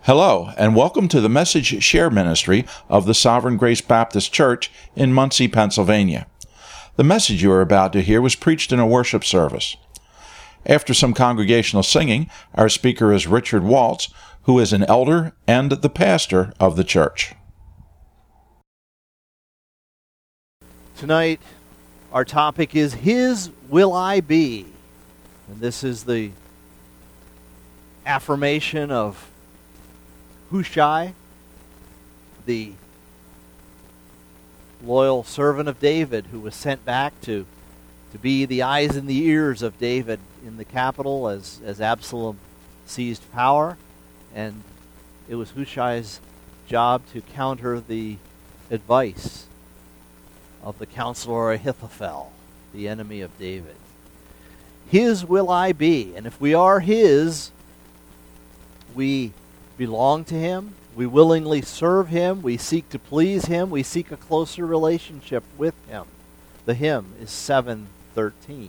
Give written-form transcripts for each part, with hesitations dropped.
Hello, and welcome to the Message Share Ministry of the Sovereign Grace Baptist Church in Muncie, Pennsylvania. The message you are about to hear was preached in a worship service. After some congregational singing, our speaker is Richard Waltz, who is an elder and the pastor of the church. Tonight, our topic is His Will I Be. And this is the affirmation of Hushai, the loyal servant of David, who was sent back to be the eyes and the ears of David in the capital as Absalom seized power. And it was Hushai's job to counter the advice of the counselor Ahithophel, the enemy of David. His will I be. And if we are His, we belong to Him, we willingly serve Him, we seek to please Him, we seek a closer relationship with Him. The hymn is 713.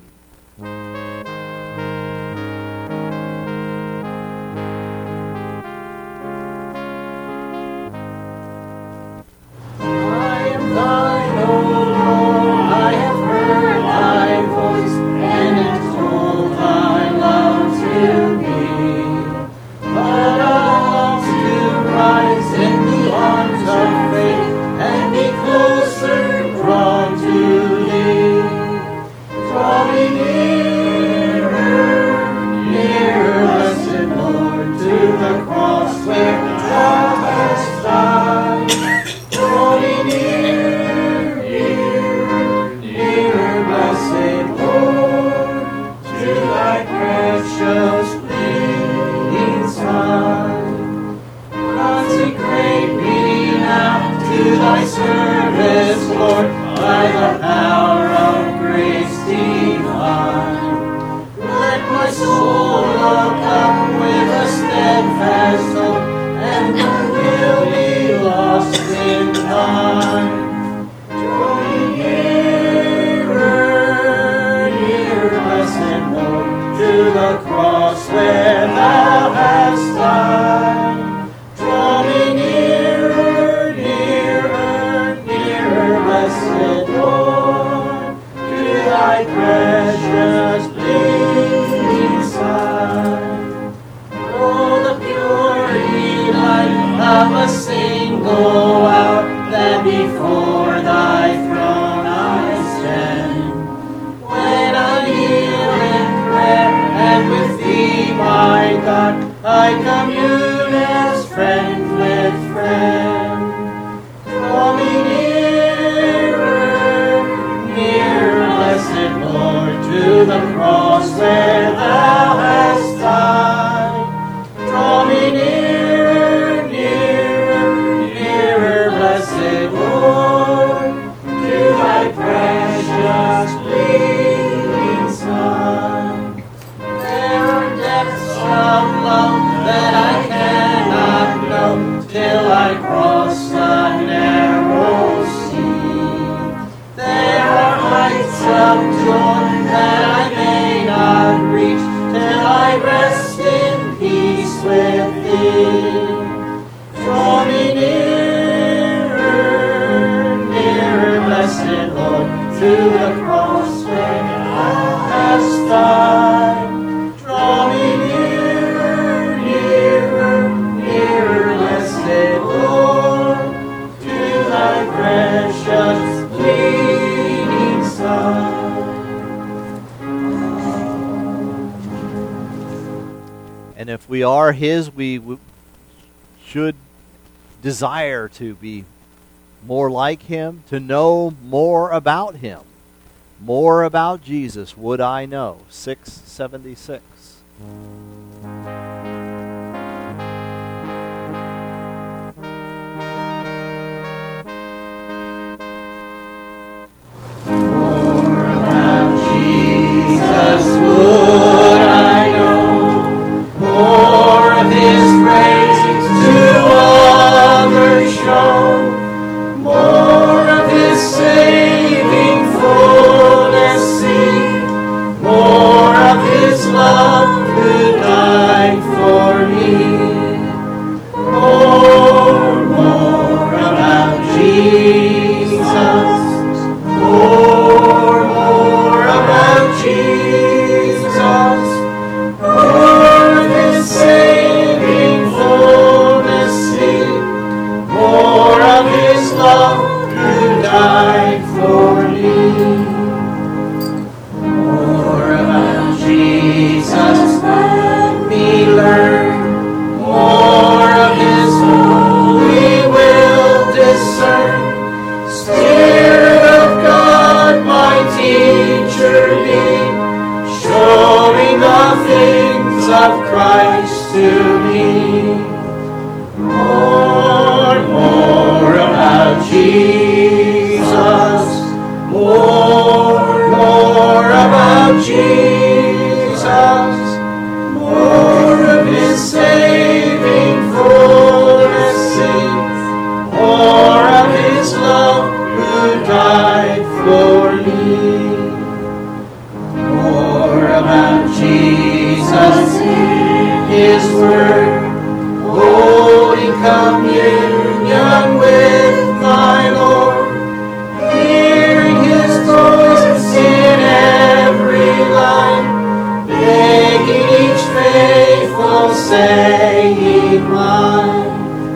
I am thine, O Lord, I have heard thy voice, and have told thy love to me. But rise in the arms of faith and be closer drawn to thee. Draw me nearer, nearer, blessed Lord, to the cross where thou hast died. Draw me nearer, nearer, nearer, blessed Lord, to thy precious bleeding side. Consecrate me now to thy service, Lord, by the power of grace divine. Let my soul look up with a steadfast hope, and I will be lost in thine. Draw me nearer, nearer, blessed Lord, to the cross where thou hast died. Draw me nearer, nearer, nearer, blessed Lord, to thy precious bleeding side. Oh, the pure light of a single hour, that before thy throne I stand. When I kneel in prayer, and with thee, my God, I commune as friend with friend. Draw me nearer, nearer, blessed Lord, to the cross where thou hast died. Draw me nearer, nearer, nearer, blessed Lord, to thy precious bleeding Son. There are depths of love that I cannot know till I cross the narrow sea. There are heights of joy that I may not reach till I rest in peace with thee. Draw me nearer, nearer, blessed Lord, to the cross where thou hast died. Draw me nearer, nearer, nearer, blessed Lord, to thy precious bleeding Son. And if we are His, we should desire to be more like Him, to know more about Him. More about Jesus would I know. 676. More about Jesus would I know, more of His grace to others show, more of His saving fullness see, more of His love could not mine.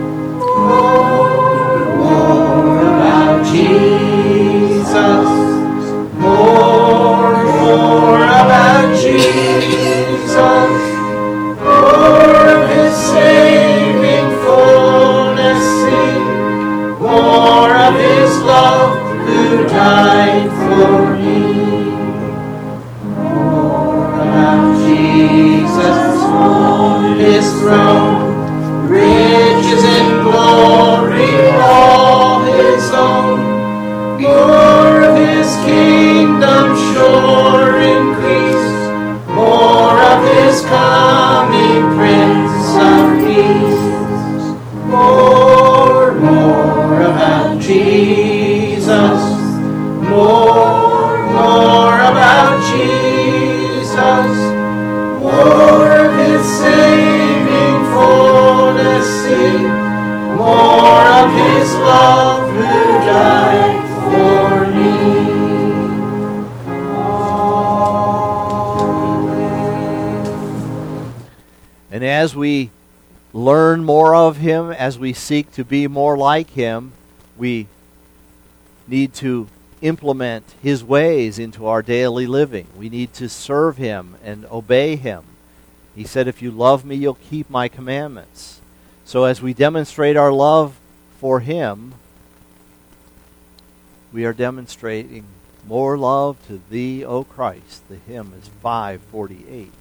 More about Jesus. More about Jesus. More of His saving fullness, sing. More of His love who died for me. More about Jesus on His throne. Riches and glory, all His own. More of His kingdom sure increase. More of His coming Prince of Peace. More about Jesus. More about Jesus. More of His saving fullness, sing. More of His love who died for me. And as we learn more of Him, as we seek to be more like Him, we need to implement His ways into our daily living. We need to serve Him and obey Him. He said, if you love me, you'll keep my commandments. So as we demonstrate our love for Him, we are demonstrating more love to Thee, O Christ. The hymn is 548.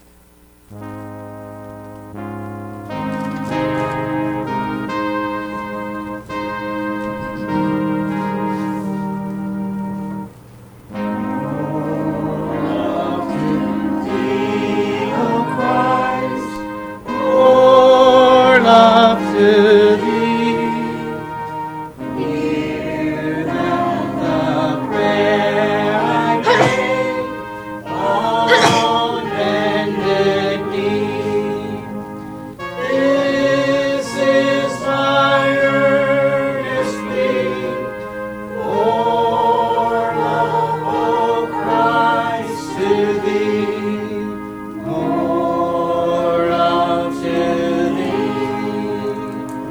To Thee, hear that the prayer I pray on bended knee. This is my earnest plea for love, O Christ, to Thee, more love to Thee.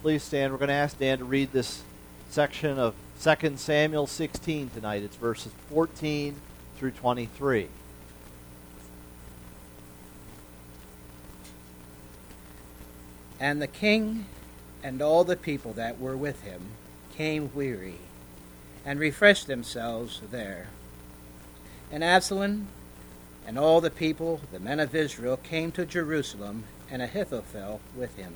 please stand. We're going to ask Dan to read this section of 2 Samuel 16 tonight. It's verses 14 through 23. And the king and all the people that were with him came weary, and refreshed themselves there. And Absalom and all the people, the men of Israel, came to Jerusalem, and Ahithophel with him.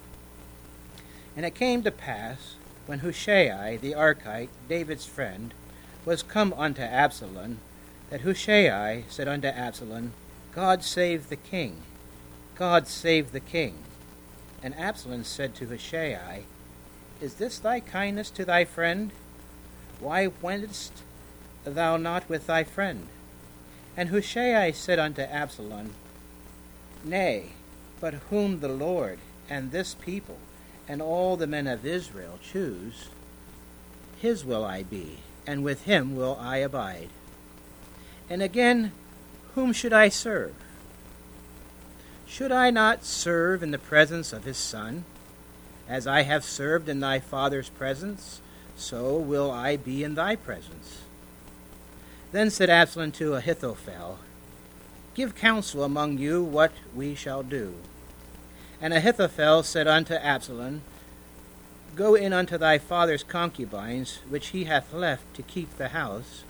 And it came to pass, when Hushai the Archite, David's friend, was come unto Absalom, that Hushai said unto Absalom, God save the king, God save the king. And Absalom said to Hushai, Is this thy kindness to thy friend? Why wentest thou not with thy friend? And Hushai said unto Absalom, Nay, but whom the Lord and this people and all the men of Israel choose, his will I be, and with him will I abide. And again, whom should I serve? Should I not serve in the presence of his son? As I have served in thy father's presence, so will I be in thy presence. Then said Absalom to Ahithophel, Give counsel among you what we shall do. And Ahithophel said unto Absalom, Go in unto thy father's concubines, which he hath left to keep the house,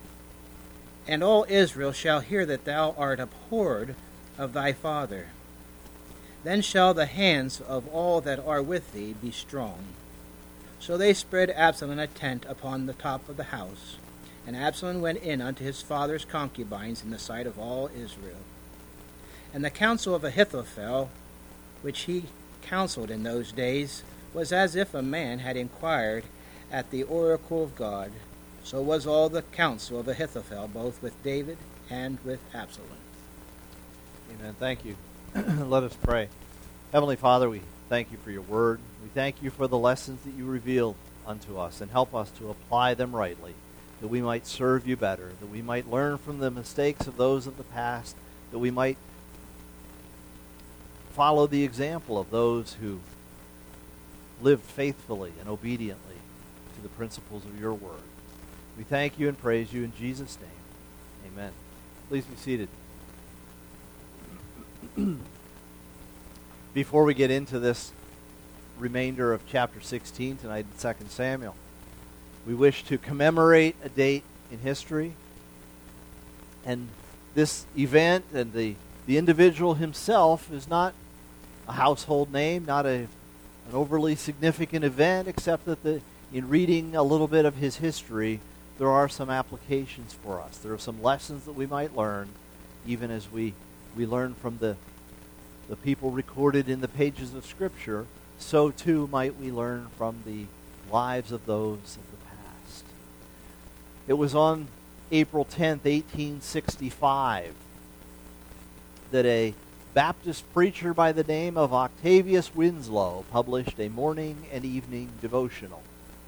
and all Israel shall hear that thou art abhorred of thy father. Then shall the hands of all that are with thee be strong. So they spread Absalom a tent upon the top of the house, and Absalom went in unto his father's concubines in the sight of all Israel. And the counsel of Ahithophel, which he counseled in those days, was as if a man had inquired at the oracle of God. So was all the counsel of Ahithophel, both with David and with Absalom. Amen. Thank you. Let us pray. Heavenly Father, we thank you for your word. We thank you for the lessons that you revealed unto us, and help us to apply them rightly, that we might serve you better, that we might learn from the mistakes of those of the past, that we might follow the example of those who lived faithfully and obediently to the principles of your word. We thank you and praise you in Jesus' name. Amen. Please be seated. Before we get into this remainder of chapter 16 tonight in 2 Samuel, we wish to commemorate a date in history. And this event and the individual himself is not a household name, not an overly significant event, except that in reading a little bit of his history, there are some applications for us. There are some lessons that we might learn, even as we learn from the people recorded in the pages of Scripture. So too might we learn from the lives of those of the past. It was on April 10th, 1865, that a Baptist preacher by the name of Octavius Winslow published a morning and evening devotional.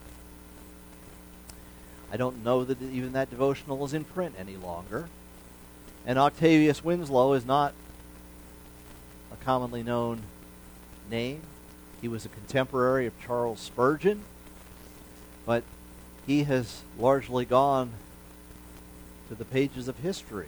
I don't know that even that devotional is in print any longer. And Octavius Winslow is not a commonly known name. He was a contemporary of Charles Spurgeon, but he has largely gone to the pages of history.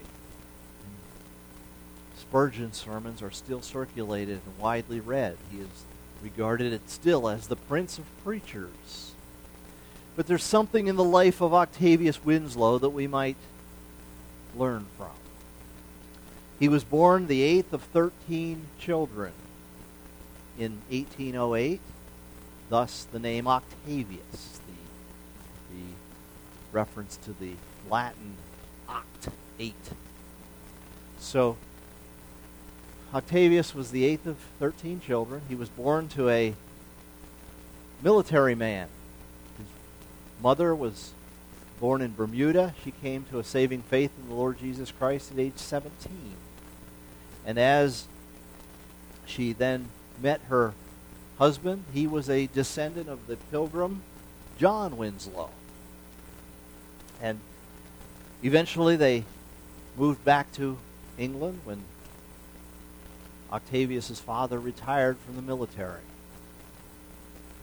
Spurgeon's sermons are still circulated and widely read. He is regarded still as the Prince of Preachers. But there's something in the life of Octavius Winslow that we might learn from. He was born the 8th of 13 children in 1808, thus the name Octavius, the reference to the Latin oct, 8. So Octavius was the 8th of 13 children. He was born to a military man. His mother was born in Bermuda. She came to a saving faith in the Lord Jesus Christ at age 17. And as she then met her husband, he was a descendant of the pilgrim John Winslow. And eventually they moved back to England when Octavius' father retired from the military.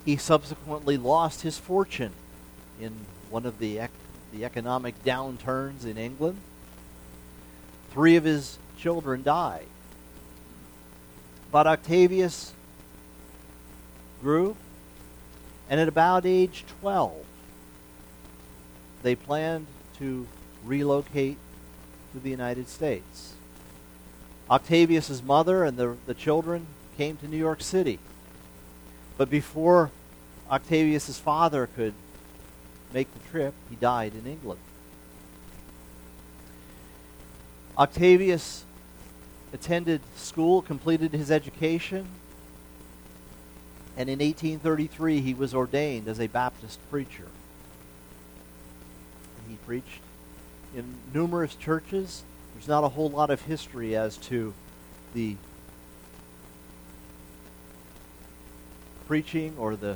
He subsequently lost his fortune in one of the economic downturns in England. 3 of his children died. But Octavius grew, and at about age 12, they planned to relocate to the United States. Octavius's mother and the children came to New York City. But before Octavius's father could make the trip, he died in England. Octavius attended school, completed his education, and in 1833 he was ordained as a Baptist preacher. And he preached in numerous churches. There's not a whole lot of history as to the preaching or the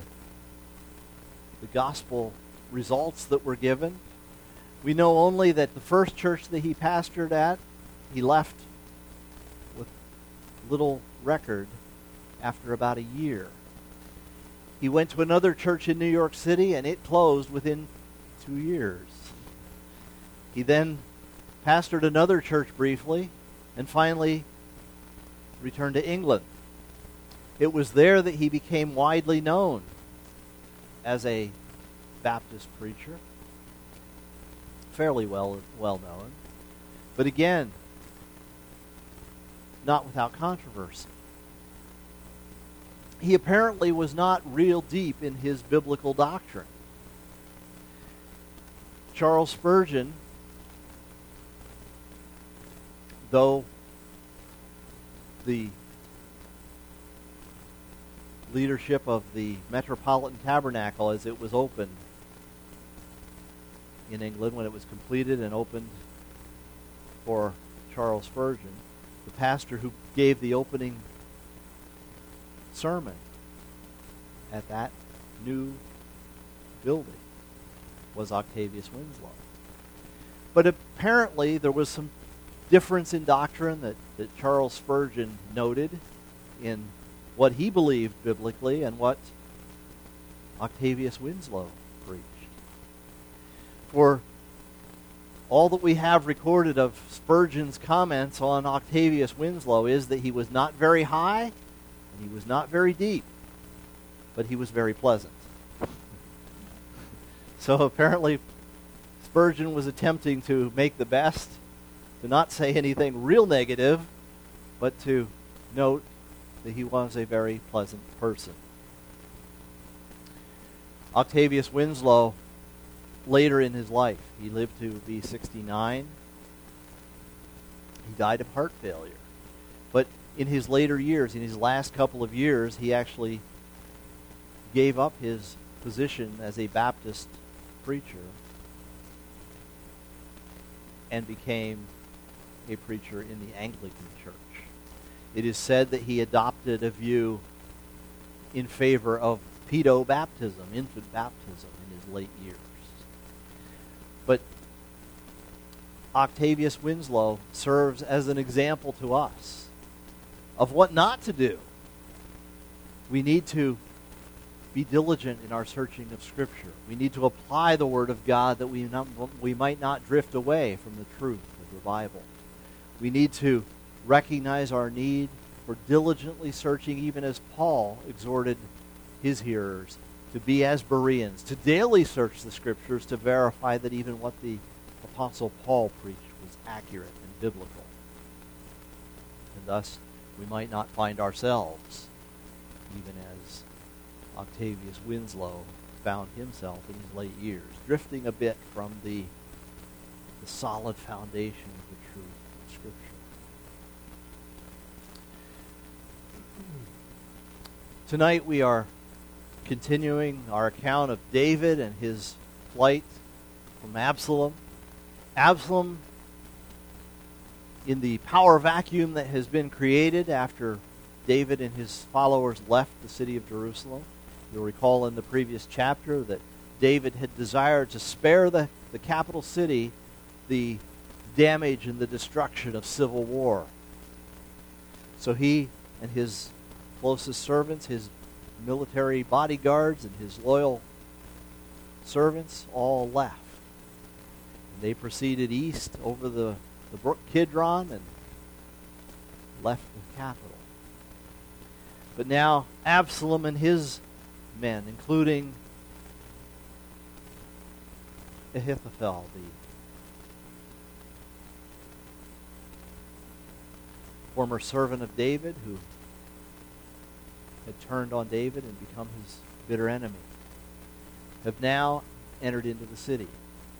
gospel results that were given. We know only that the first church that he pastored at, he left with little record after about a year. He went to another church in New York City, and it closed within 2 years. He then pastored another church briefly, and finally returned to England. It was there that he became widely known as a Baptist preacher, fairly well known, but again, not without controversy. He apparently was not real deep in his biblical doctrine. Charles Spurgeon, though the leadership of the Metropolitan Tabernacle as it was opened in England, when it was completed and opened for Charles Spurgeon, the pastor who gave the opening sermon at that new building was Octavius Winslow. But apparently there was some difference in doctrine that Charles Spurgeon noted in what he believed biblically and what Octavius Winslow preached. For all that we have recorded of Spurgeon's comments on Octavius Winslow is that he was not very high and he was not very deep, but he was very pleasant. So apparently Spurgeon was attempting to make the best, to not say anything real negative, but to note that he was a very pleasant person. Octavius Winslow, later in his life, he lived to be 69. He died of heart failure. But in his later years, in his last couple of years, he actually gave up his position as a Baptist preacher and became a preacher in the Anglican Church. It is said that he adopted a view in favor of pedo-baptism, infant baptism, in his late years. But Octavius Winslow serves as an example to us of what not to do. We need to be diligent in our searching of Scripture. We need to apply the Word of God that we might not drift away from the truth of the Bible. We need to recognize our need for diligently searching, even as Paul exhorted his hearers to be as Bereans, to daily search the Scriptures to verify that even what the Apostle Paul preached was accurate and biblical. And thus, we might not find ourselves, even as Octavius Winslow found himself in his late years, drifting a bit from the solid foundation of the truth of Scripture. Tonight we are continuing our account of David and his flight from Absalom. Absalom, in the power vacuum that has been created after David and his followers left the city of Jerusalem. You'll recall in the previous chapter that David had desired to spare the capital city the damage and the destruction of civil war. So he and his closest servants, his military bodyguards and his loyal servants all left. And they proceeded east over the brook Kidron and left the capital. But now Absalom and his men, including Ahithophel, the former servant of David, who had turned on David and become his bitter enemy, have now entered into the city.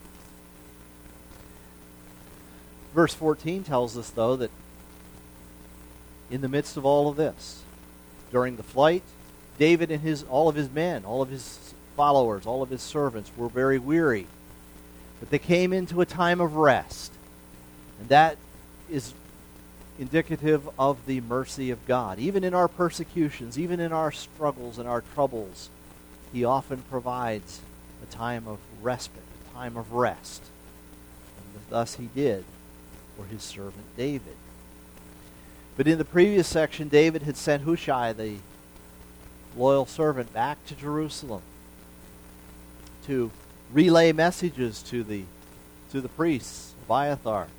Verse 14 tells us, though, that in the midst of all of this, during the flight, David and all of his men, all of his followers, all of his servants were very weary. But they came into a time of rest. And that is indicative of the mercy of God. Even in our persecutions, even in our struggles and our troubles, He often provides a time of respite, a time of rest. And thus He did for His servant David. But in the previous section, David had sent Hushai, the loyal servant, back to Jerusalem to relay messages to the priests, Abiathar,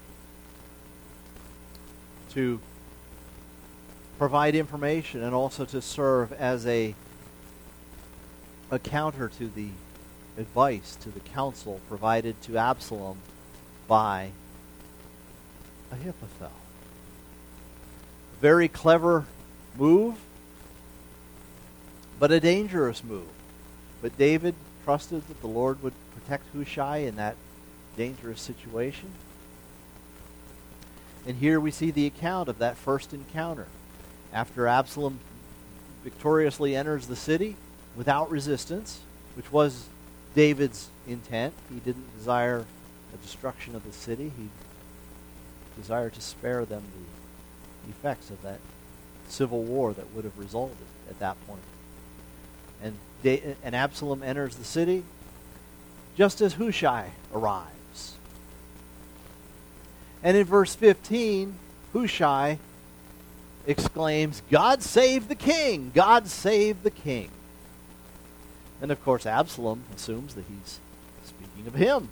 to provide information and also to serve as a counter to the advice, to the counsel provided to Absalom by Ahithophel. A very clever move, but a dangerous move. But David trusted that the Lord would protect Hushai in that dangerous situation. And here we see the account of that first encounter. After Absalom victoriously enters the city without resistance, which was David's intent. He didn't desire the destruction of the city. He desired to spare them the effects of that civil war that would have resulted at that point. And Absalom enters the city just as Hushai arrives. And in verse 15, Hushai exclaims, "God save the king! God save the king!" And of course Absalom assumes that he's speaking of him.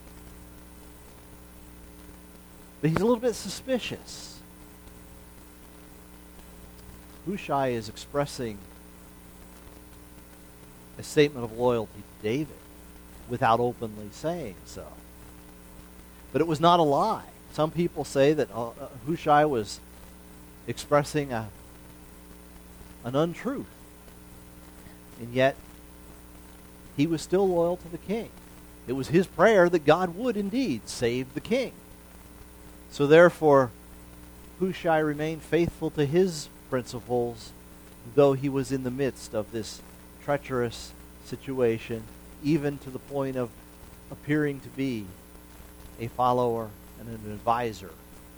But he's a little bit suspicious. Hushai is expressing a statement of loyalty to David without openly saying so. But it was not a lie. Some people say that Hushai was expressing an untruth. And yet, he was still loyal to the king. It was his prayer that God would indeed save the king. So therefore, Hushai remained faithful to his principles, though he was in the midst of this treacherous situation, even to the point of appearing to be a follower and an advisor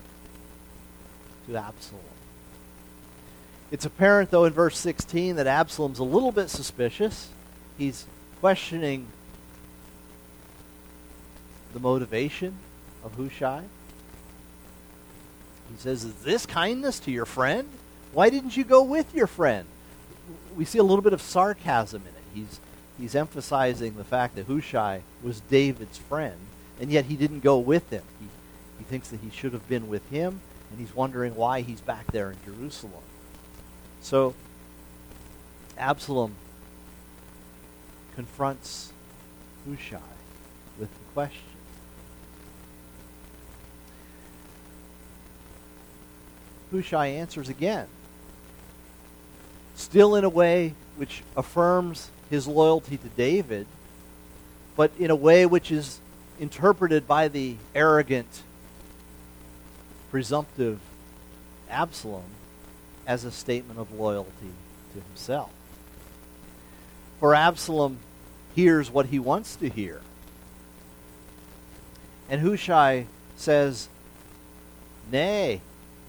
to Absalom. It's apparent, though, in verse 16 that Absalom's a little bit suspicious. He's questioning the motivation of Hushai. He says, "Is this kindness to your friend? Why didn't you go with your friend?" We see a little bit of sarcasm in it. He's emphasizing the fact that Hushai was David's friend, and yet he didn't go with him. He thinks that he should have been with him, and he's wondering why he's back there in Jerusalem. So Absalom confronts Hushai with the question. Hushai answers again, still in a way which affirms his loyalty to David, but in a way which is interpreted by the arrogant, presumptive Absalom as a statement of loyalty to himself. For Absalom hears what he wants to hear. And Hushai says, "Nay,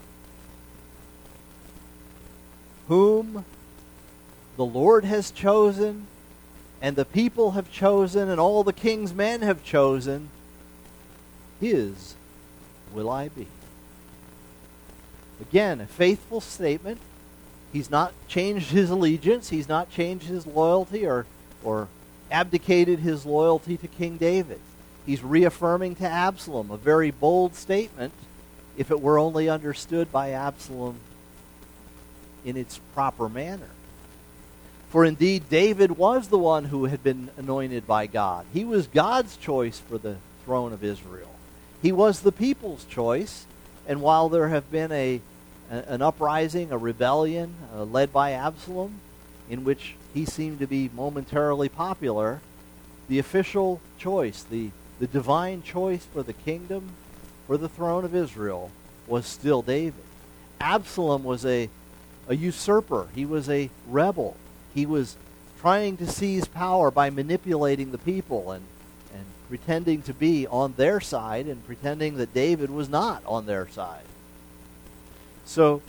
whom the Lord has chosen, and the people have chosen, and all the king's men have chosen, his will I be." Again, a faithful statement, He's not changed his allegiance. He's not changed his loyalty or abdicated his loyalty to King David. He's reaffirming to Absalom a very bold statement if it were only understood by Absalom in its proper manner. For indeed, David was the one who had been anointed by God. He was God's choice for the throne of Israel. He was the people's choice, and while there have been an uprising, a rebellion led by Absalom, in which he seemed to be momentarily popular, the official choice, the divine choice for the kingdom, for the throne of Israel, was still David. Absalom was a usurper. He was a rebel. He was trying to seize power by manipulating the people and pretending to be on their side and pretending that David was not on their side. So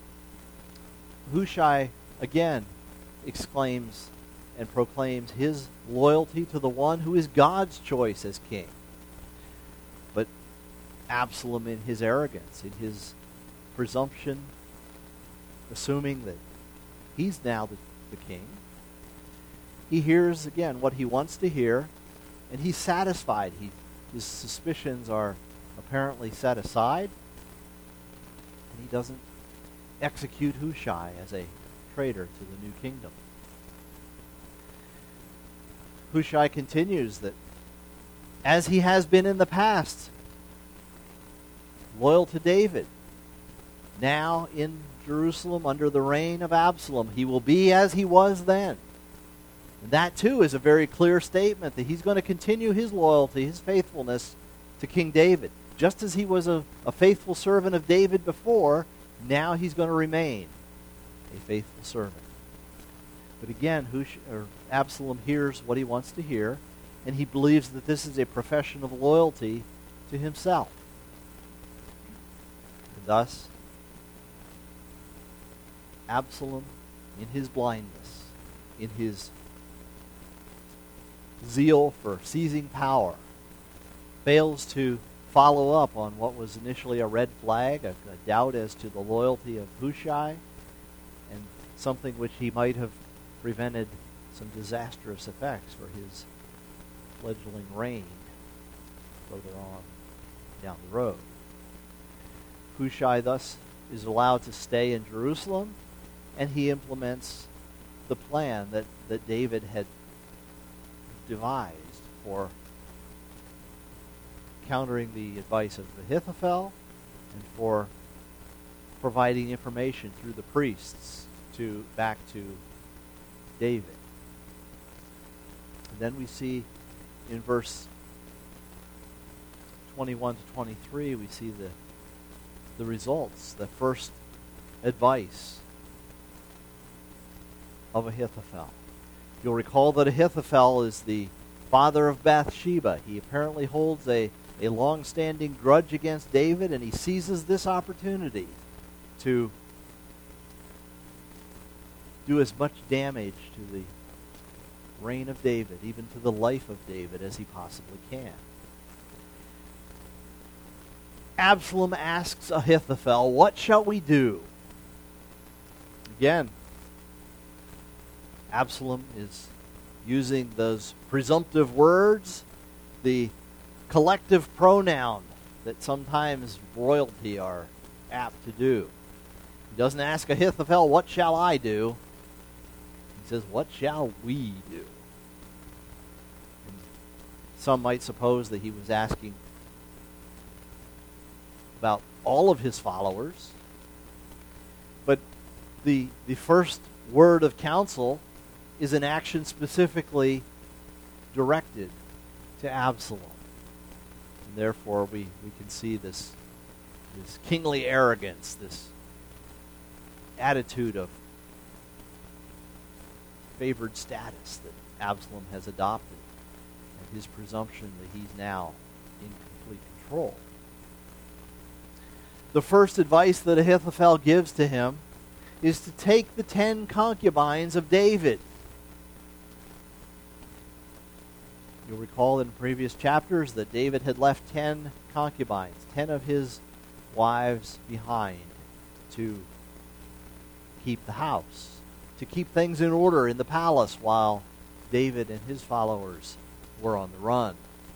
Hushai again exclaims and proclaims his loyalty to the one who is God's choice as king. But Absalom, in his arrogance, in his presumption, assuming that he's now the king, he hears again what he wants to hear, and he's satisfied. His suspicions are apparently set aside, and he doesn't execute Hushai as a traitor to the new kingdom. Hushai continues that, as he has been in the past, loyal to David, now in Jerusalem under the reign of Absalom, he will be as he was then. And that too is a very clear statement that he's going to continue his loyalty, his faithfulness to King David. Just as he was a faithful servant of David before, now he's going to remain a faithful servant. But again, Absalom hears what he wants to hear, and he believes that this is a profession of loyalty to himself. And thus, Absalom, in his blindness, in his zeal for seizing power, fails to follow up on what was initially a red flag, a doubt as to the loyalty of Hushai, and something which he might have prevented some disastrous effects for his fledgling reign further on down the road. Hushai thus is allowed to stay in Jerusalem, and he implements the plan that David had devised for countering the advice of Ahithophel and for providing information through the priests back to David. And then we see in verse 21 to 23, we see the results, the first advice of Ahithophel. You'll recall that Ahithophel is the father of Bathsheba. He apparently holds a long-standing grudge against David, and he seizes this opportunity to do as much damage to the reign of David, even to the life of David, as he possibly can. Absalom asks Ahithophel, "What shall we do?" Again, Absalom is using those presumptive words, the collective pronoun that sometimes royalty are apt to do. He doesn't ask Ahithophel, "What shall I do?" He says, "What shall we do?" And some might suppose that he was asking about all of his followers. But the first word of counsel is an action specifically directed to Absalom. And therefore we can see this kingly arrogance, this attitude of favored status that Absalom has adopted, and his presumption that he's now in complete control. The first advice that Ahithophel gives to him is to take the 10 concubines of David. You'll recall in previous chapters that David had left 10 concubines, 10 of his wives behind, to keep the house, to keep things in order in the palace while David and his followers were on the run.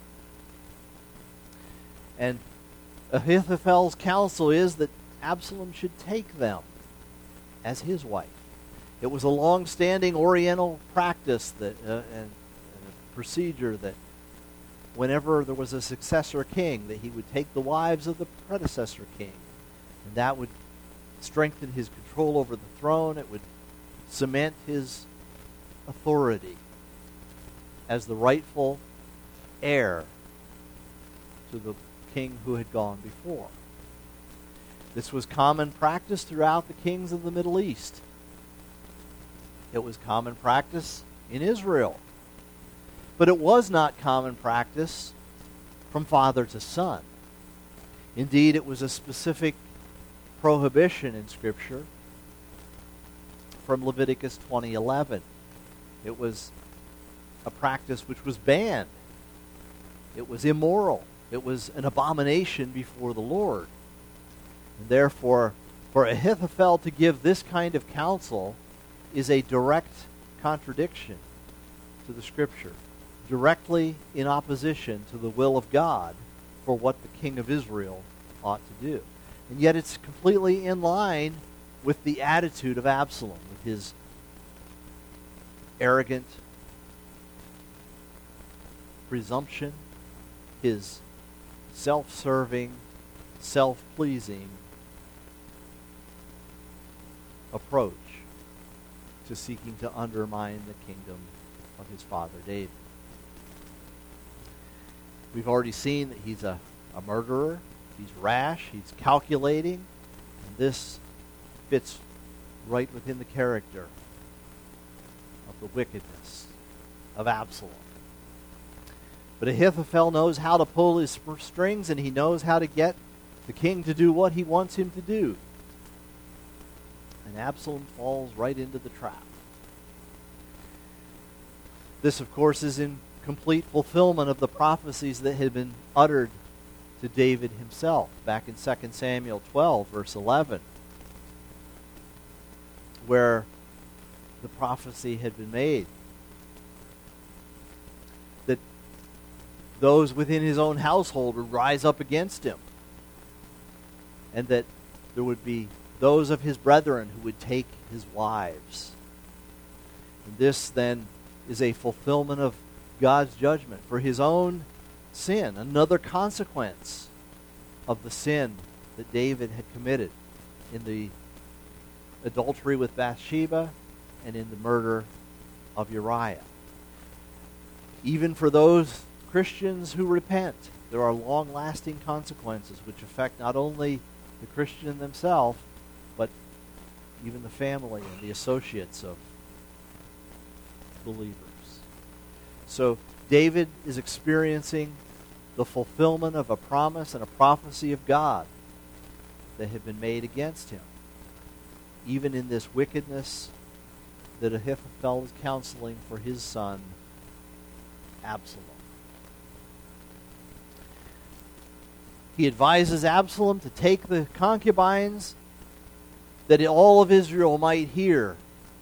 And Ahithophel's counsel is that Absalom should take them as his wife. It was a long-standing Oriental practice that and a procedure that whenever there was a successor king, that he would take the wives of the predecessor king, and that would strengthen his control over the throne. It would cement his authority as the rightful heir to the king who had gone before. This was common practice throughout the kings of the Middle East. It was common practice in Israel. But it was not common practice from father to son. Indeed, it was a specific prohibition in Scripture from Leviticus 20:11. It was a practice which was banned. It was immoral. It was an abomination before the Lord. And therefore, for Ahithophel to give this kind of counsel is a direct contradiction to the Scripture, directly in opposition to the will of God for what the king of Israel ought to do. And yet it's completely in line with the attitude of Absalom, with his arrogant presumption, his self-serving, self-pleasing approach to seeking to undermine the kingdom of his father David. We've already seen that he's a murderer, he's rash, he's calculating, and this fits right within the character of the wickedness of Absalom. But Ahithophel knows how to pull his strings, and he knows how to get the king to do what he wants him to do. And Absalom falls right into the trap. This, of course, is in complete fulfillment of the prophecies that had been uttered to David himself back in 2 Samuel 12, verse 11, where the prophecy had been made that those within his own household would rise up against him, and that there would be those of his brethren who would take his wives. And this then is a fulfillment of God's judgment for his own sin, another consequence of the sin that David had committed in the adultery with Bathsheba and in the murder of Uriah. Even for those Christians who repent, there are long-lasting consequences which affect not only the Christian themselves, but even the family and the associates of believers. So David is experiencing the fulfillment of a promise and a prophecy of God that had been made against him, even in this wickedness that Ahithophel is counseling for his son Absalom. He advises Absalom to take the concubines that all of Israel might hear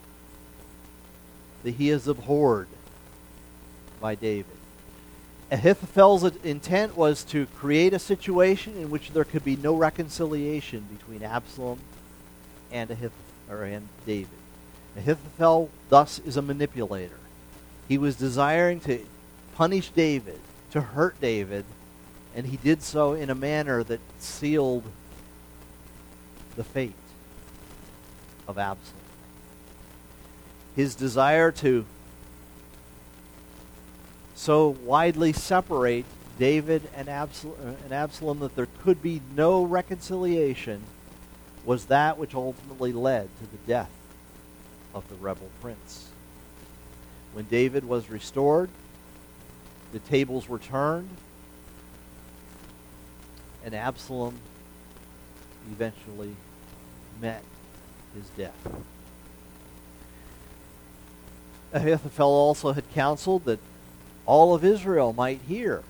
that he is abhorred by David. Ahithophel's intent was to create a situation in which there could be no reconciliation between Absalom and David. Ahithophel thus is a manipulator. He was desiring to punish David, to hurt David, and he did so in a manner that sealed the fate of Absalom. His desire to so widely separate David and Absalom that there could be no reconciliation was that which ultimately led to the death of the rebel prince. When David was restored, the tables were turned, and Absalom eventually met his death. Ahithophel also had counseled that all of Israel might hear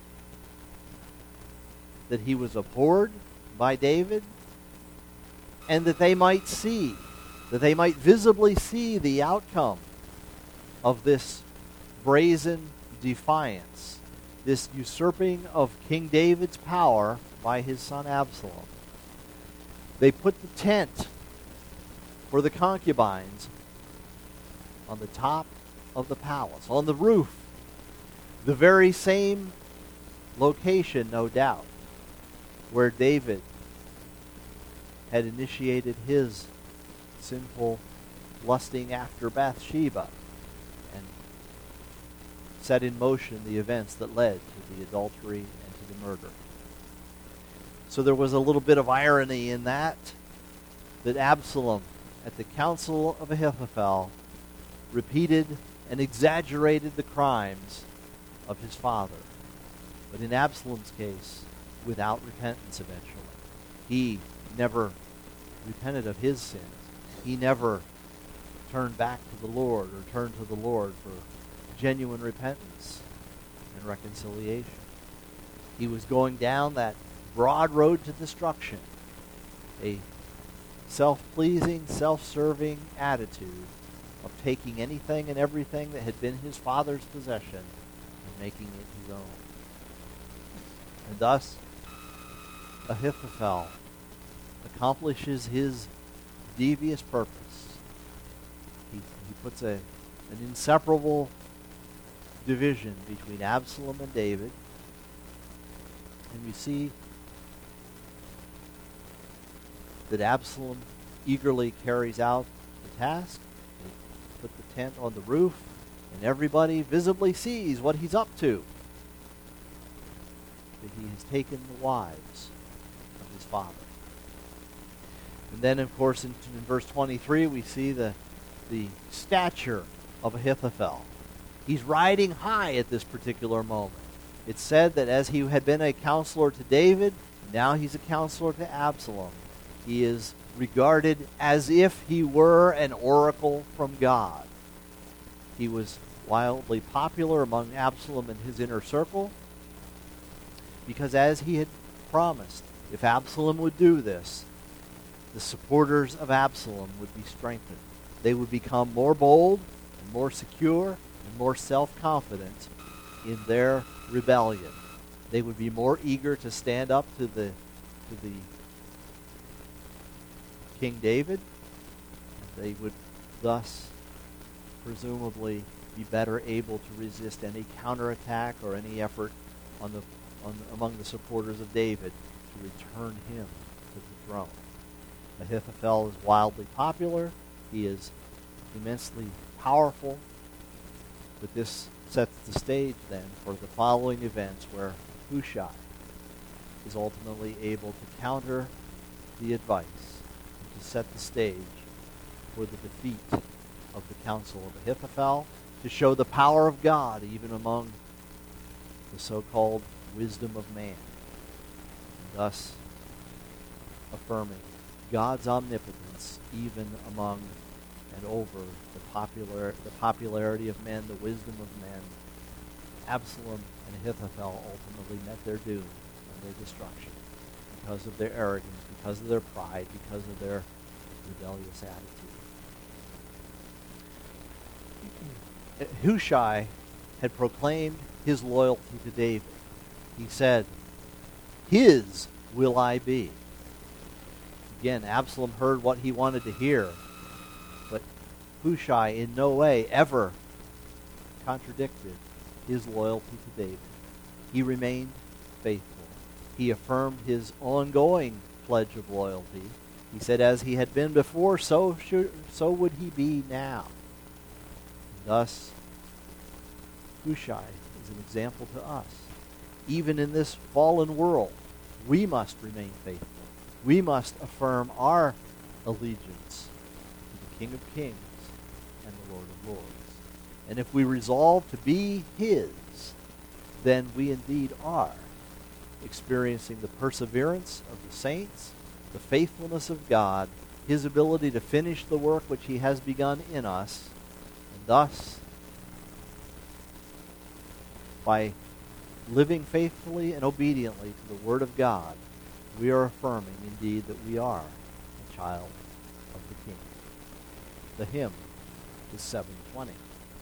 that he was abhorred by David, and that they might see that they might visibly see the outcome of this brazen defiance, this usurping of King David's power by his son Absalom. They put the tent for the concubines on the top of the palace, on the roof, the very same location, no doubt, where David had initiated his sinful lusting after Bathsheba and set in motion the events that led to the adultery and to the murder. So there was a little bit of irony in that Absalom, at the counsel of Ahithophel, repeated and exaggerated the crimes of his father. But in Absalom's case, without repentance eventually. He never repented of his sins. He never turned back to the Lord or turned to the Lord for genuine repentance and reconciliation. He was going down that broad road to destruction, a self-pleasing, self-serving attitude of taking anything and everything that had been his father's possession and making it his own. And thus, Ahithophel accomplishes his devious purpose. He puts an inseparable division between Absalom and David. And we see that Absalom eagerly carries out the task. They put the tent on the roof, and everybody visibly sees what he's up to. That he has taken the wives of his father. And then, of course, in verse 23, we see the stature of Ahithophel. He's riding high at this particular moment. It's said that as he had been a counselor to David, now he's a counselor to Absalom. He is regarded as if he were an oracle from God. He was wildly popular among Absalom and his inner circle because, as he had promised, if Absalom would do this, the supporters of Absalom would be strengthened. They would become more bold and more secure and more self-confident in their rebellion. They would be more eager to stand up to the King David. They would thus presumably be better able to resist any counterattack or any effort among the supporters of David to return him to the throne. Ahithophel is wildly popular. He is immensely powerful. But this sets the stage then for the following events where Hushai is ultimately able to counter the advice and to set the stage for the defeat of the counsel of Ahithophel, to show the power of God even among the so-called wisdom of man, and thus affirming God's omnipotence even among and over the popularity of men, the wisdom of men. Absalom and Ahithophel ultimately met their doom and their destruction because of their arrogance, because of their pride, because of their rebellious attitude. Hushai had proclaimed his loyalty to David. He said, "His will I be." Again, Absalom heard what he wanted to hear, but Hushai in no way ever contradicted his loyalty to David. He remained faithful. He affirmed his ongoing pledge of loyalty. He said, as he had been before, so would he be now. And thus, Hushai is an example to us. Even in this fallen world, we must remain faithful. We must affirm our allegiance to the King of Kings and the Lord of Lords. And if we resolve to be His, then we indeed are experiencing the perseverance of the saints, the faithfulness of God, His ability to finish the work which He has begun in us, and thus, by living faithfully and obediently to the Word of God, we are affirming indeed that we are a child of the King. The hymn is 720.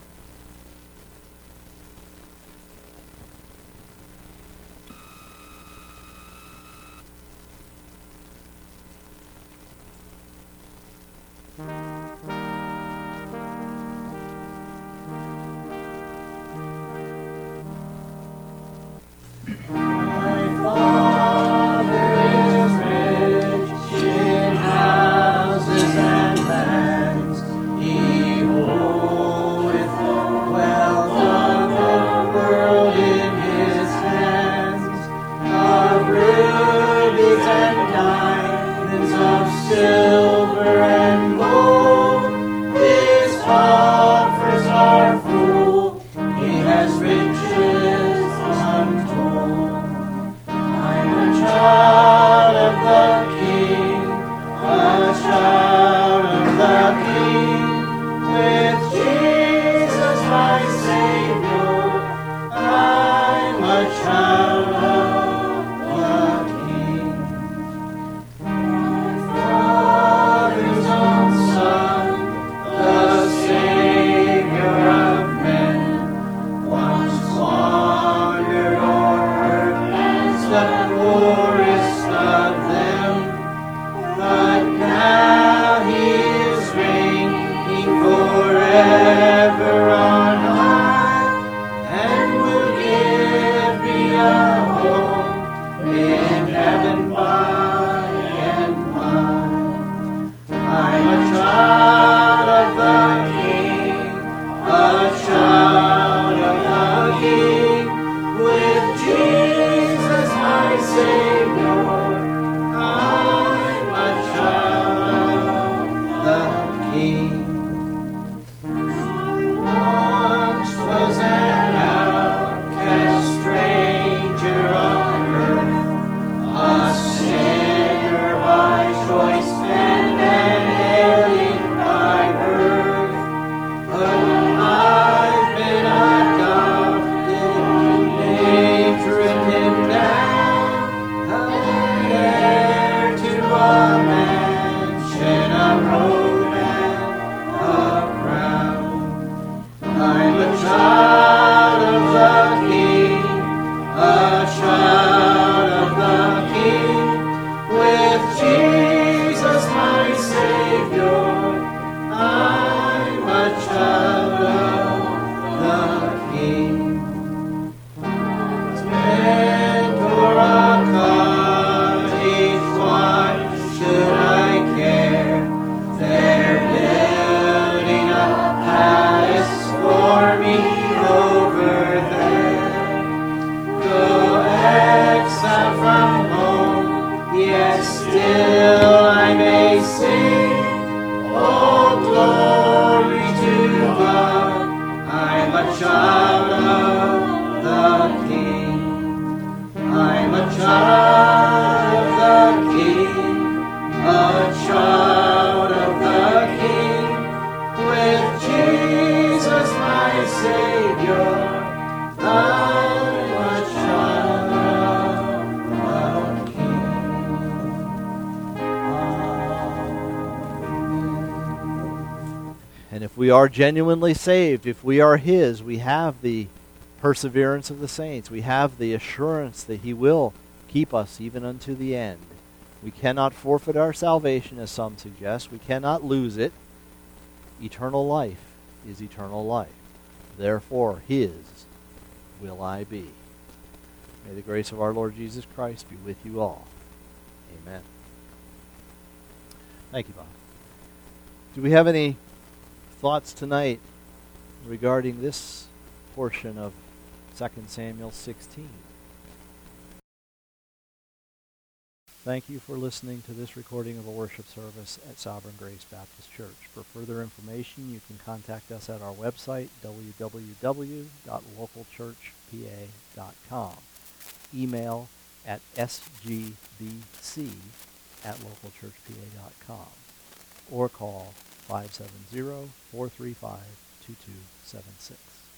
And if we are genuinely saved, if we are His, we have the perseverance of the saints. We have the assurance that He will keep us even unto the end. We cannot forfeit our salvation, as some suggest. We cannot lose it. Eternal life is eternal life. Therefore, His will I be. May the grace of our Lord Jesus Christ be with you all. Amen. Thank you, Bob. Do we have any thoughts tonight regarding this portion of 2 Samuel 16? Thank you for listening to this recording of a worship service at Sovereign Grace Baptist Church. For further information, you can contact us at our website, www.localchurchpa.com. Email at sgbc@localchurchpa.com or call 570-435-2276.